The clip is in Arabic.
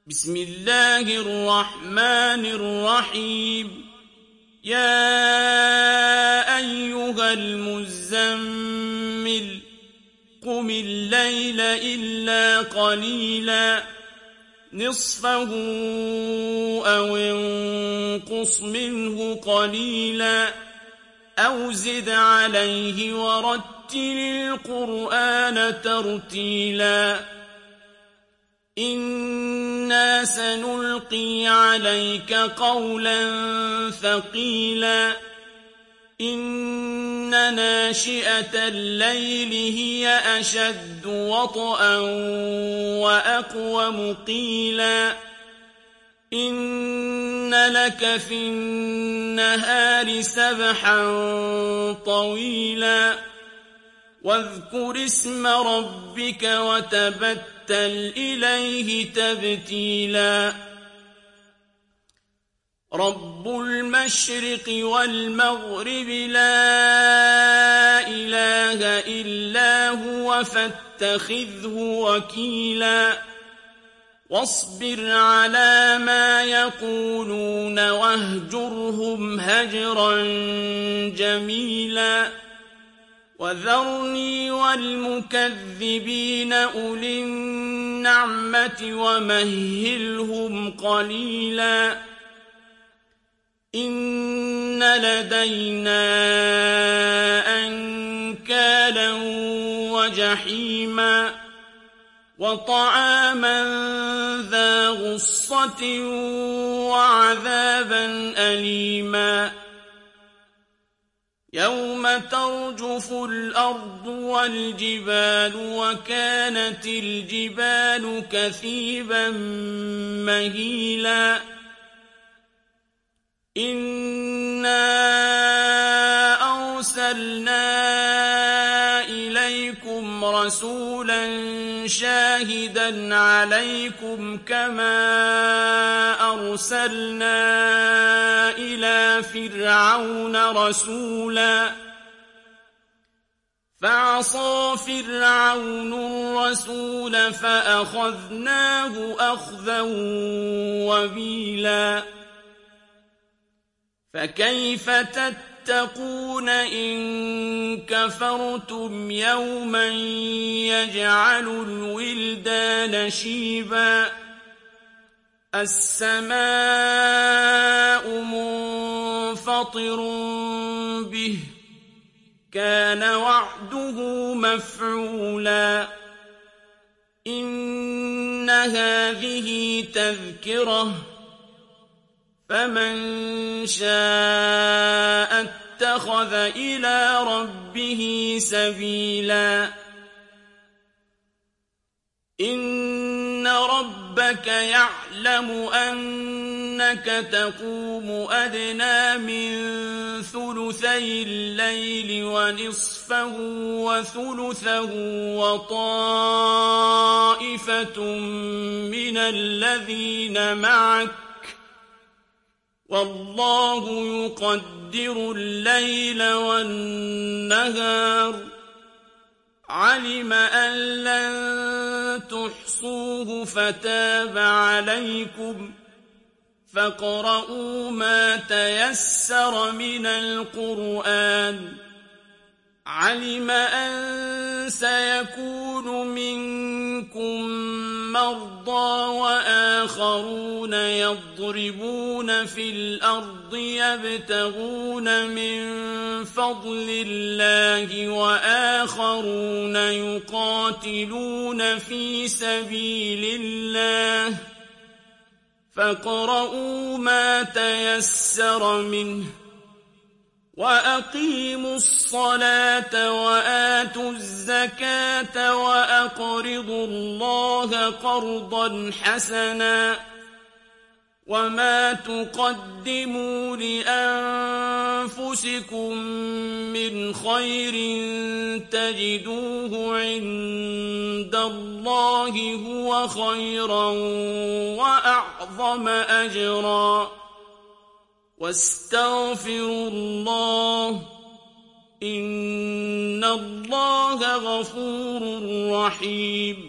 بسم الله الرحمن الرحيم يا أيها المزمل قم الليل إلا قليلا نصفه أو انقص منه قليلا أو زد عليه ورتل القرآن ترتيلا إنا سنلقي عليك قولا ثقيلا إن ناشئة الليل هي أشد وطئا وأقوم قيلا إن لك في النهار سبحا طويلا واذكر اسم ربك وتبتل إليه تبتيلا رب المشرق والمغرب لا إله إلا هو فاتخذه وكيلا واصبر على ما يقولون واهجرهم هجرا جميلا وذرني والمكذبين أولي النعمة ومهلهم قليلا إن لدينا أنكالا وجحيما وطعاما ذا غصة وعذابا أليما يوم ترجف الأرض والجبال وكانت الجبال كثيبا مهيلا إنا أرسلنا إليكم رسولا شاهدا عليكم كما أرسلنا إلى فرعون رسولا فعصى فرعون الرسول فأخذناه أخذا وبيلا فكيف تتقون إن كفرتم يوما يجعل الولدان شيبا السماء منفطر به كان وعده مفعولا إن هذه تذكرة فمن شاء اتخذ إلى ربه سبيلا إن ربك يعلم أنك تقوم أدنى من ثلثي الليل ونصفه وثلثه وطائفة من الذين معك والله يقدر الليل والنهار علم أن لن تحصوه فتاب عليكم فاقرؤوا ما تيسر من القرآن علم أن سيكون منكم مرضى وآخرون يضربون في الأرض يبتغون من فضل الله وآخرون يقاتلون في سبيل الله فاقرؤوا ما تيسر منه وأقيموا الصلاة وآتوا الزكاة وأقرضوا الله قرضا حسنا وما تقدموا لأنفسكم من خير تجدوه عند الله هو خيرا وأعظم أجرا واستغفروا الله إن الله غفور رحيم